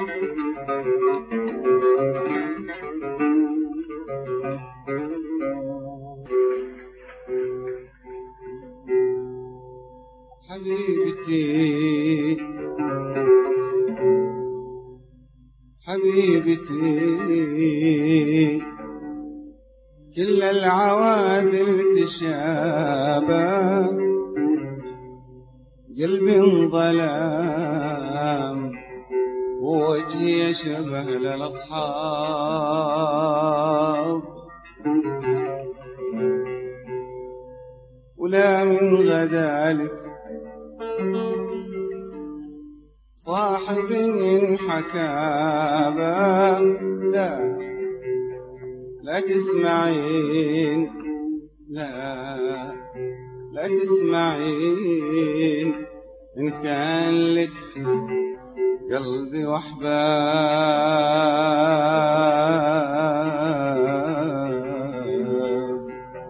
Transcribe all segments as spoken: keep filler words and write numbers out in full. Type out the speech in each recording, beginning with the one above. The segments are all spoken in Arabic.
حبيبتي حبيبتي كل العواذل تشابه، قلبي انظلام ووجهي يشبه للأصحاب، ولا من غدالك صاحب حكابه. لا لا تسمعين، لا لا تسمعين، إن كان لك قلبي وأحباب.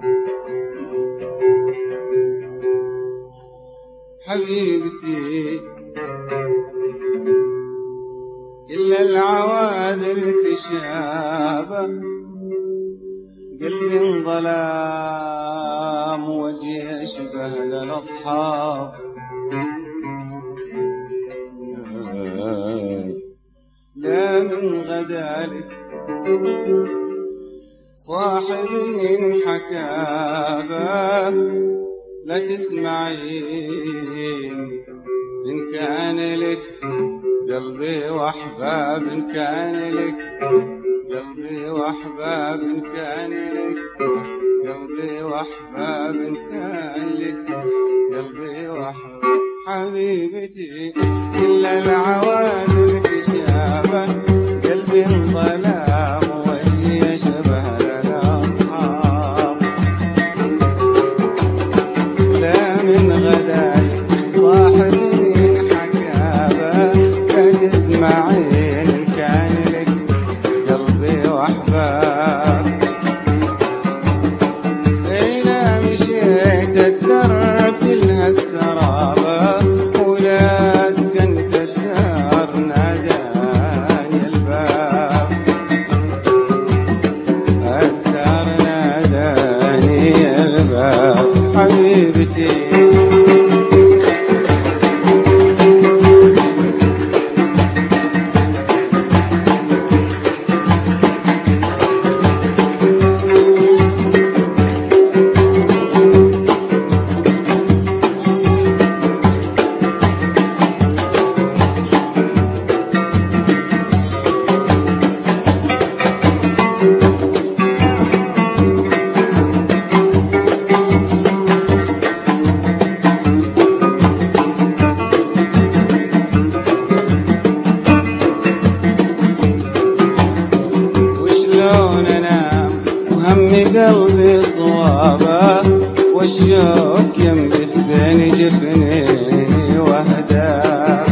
حبيبتي كل العواذل تشابه، قلبي انظلام وجهي يشبه للأصحاب، لا من غدالك صاحب حكابه. لا تسمعين، إن كان لك قلبي وأحباب، إن كان لك قلبي وأحباب، إن كان لك قلبي وأحباب، إن كان لك قلبي وأحباب. حبيبتي كل العواذل تشابه، قلبي انظلام ووجهي يشبه للأصحاب، لا من غداك صاحب حكابه. لا تسمعين، إن كان لك قلبي وأحباب. إلى مشيت الدرب كلها السرابة، ولا سكنت الدار ناداني الباب، الدار ناداني الباب. حبيبتي قلبي صوابه، والشوق ينبت بين جفني وهداه.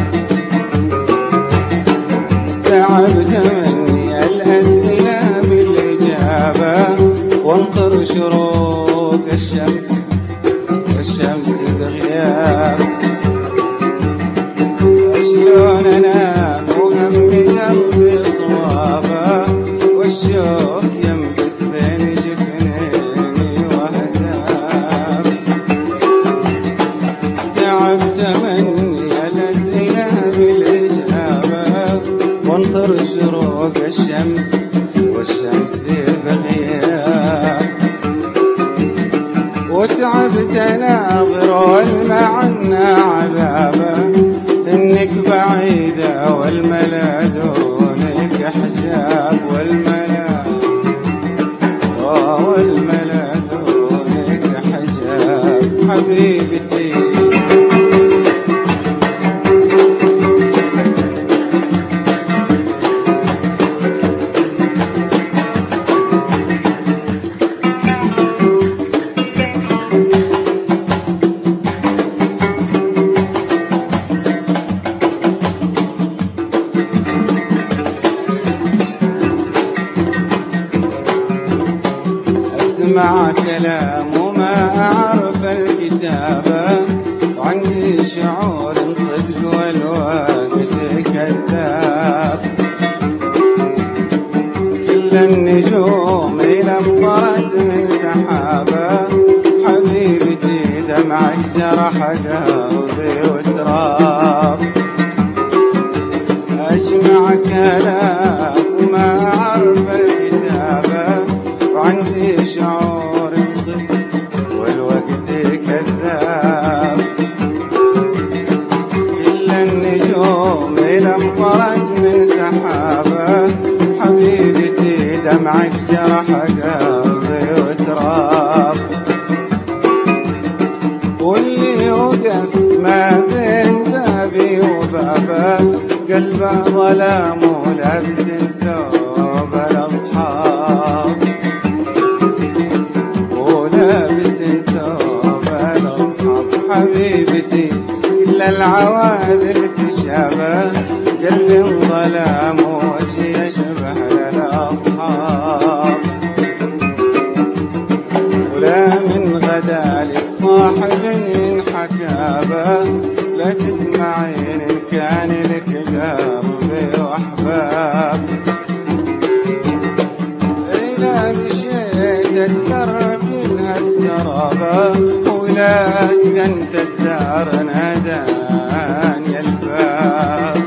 تعبت مني الأسئلة بالإجابة، وانطر شروق الشمس الشمس بغياب. شلون انام وهمي قلبي صوابه، والشوق ينبت بين جفني وهداب. تعبت مني الأسئلة بالإجابة، وانطر شروق الشمس والشمس بغياب. وتعبت ناظر والمعنى عذابه، إنك بعيدة والملا دونك حجاب، والملا والملا دونك حجاب. حبيبتي اسمع كلام وما اعرف الكتابة، وعندي شعور صدق والوالد كذاب. كتابه حبيبتي دمعك جرح قلبي وتراب، واللي وقف ما بين بابي وبابه قلبه ظلام ولابس ثوب الأصحاب، ولابس ثوب الأصحاب. حبيبتي كل العواذل تشابه قلبي ظلام ووجهي يشبه للأصحاب، ولا من غدالك صاحب ينحكى به لا تسمعين إن كان لك قلبي وأحباب. إذا مشيت الدرب ينهد سرابه ولا سكنت الدار ناداني الباب،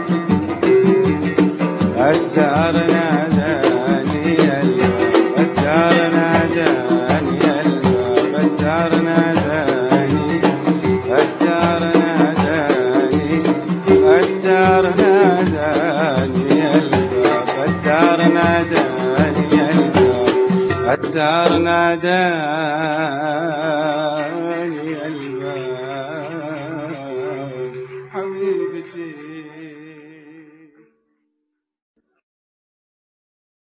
الدار ناداني الباب، الدار ناداني الباب، الدار ناداني، الدار ناداني، الدار ناداني الباب، الدار ناداني الباب، الدار ناداني الباب. حبيبتي